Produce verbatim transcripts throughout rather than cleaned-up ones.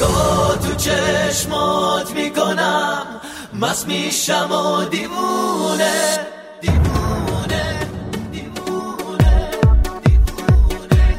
نگاه تو چشمات میکنم مست میشم و دیوونه دیوونه دیوونه دیوونه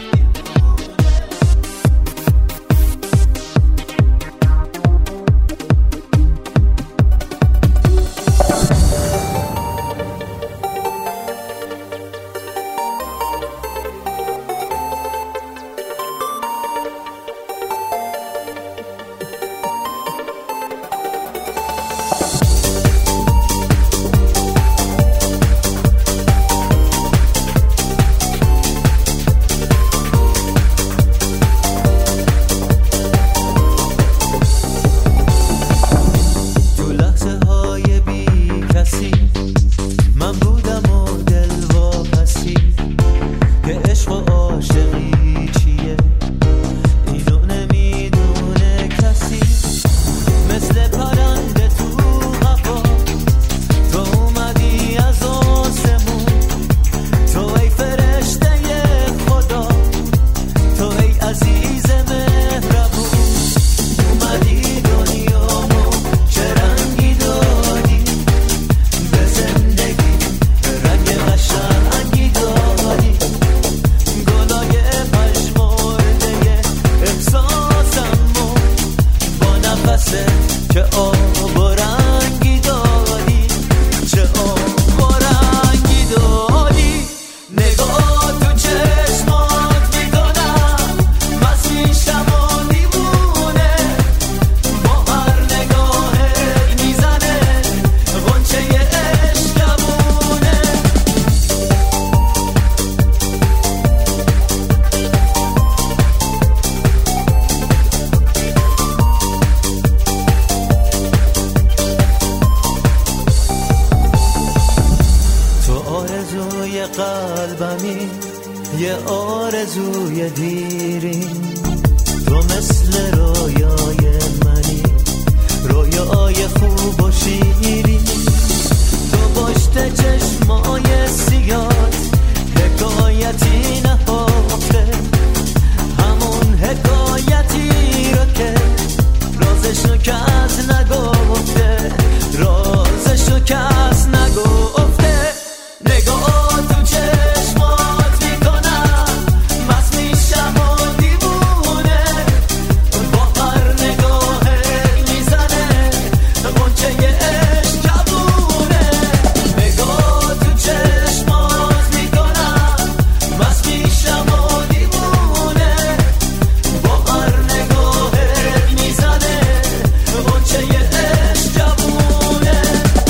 من بودم و دل واپسی که عشق و عاشقی چیه اینو نمیدونه کسی مثل پرنده تو هوا تو اومدی از آسمون تو ای فرشته خدا تو ای عزیز مهربون اومدی دنیامو چه رنگی دادی به زندگی رنگ قشنگی دادی گلای پژمرده احساسمو با نفست چه آب و رنگی دادی چه آب و رنگی دادی نگاه تو چشمات میکنم مست میشم و دیوونه با هر نگاهت میزنه غنچه عشق جوونه تو آرزوی قلبمی یه آرزوی دیرین تو مثل رویای منی رویای خوب و شیرین تو پشت چشمای سیاد حکایتی نهفته همون حکایتی رو که رازشو کس نگفته رازشو کس نگفته نگاه تو چشمات میکنم مست میشم و دیوونه با هر نگاهت میزنه غنچه عشق جوونه نگاه تو چشمات میکنم مست میشم و دیوونه با هر نگاهت میزنه غنچه عشق جوونه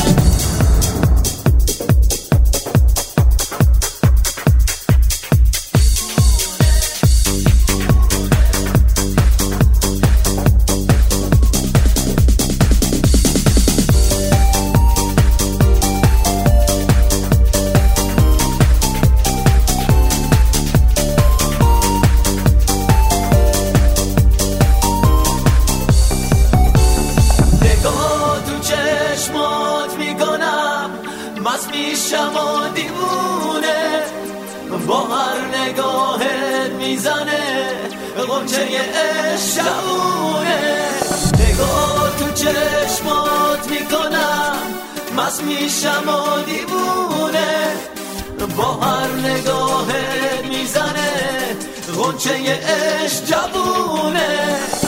نگاه تو چشمات میکنم مست میشم و دیوونه با هر نگاهت میزنه غنچه عشق جوونه نگاه تو چشمات میکنم مست میشم و دیوونه با هر نگاهت میزنه غنچه عشق جوونه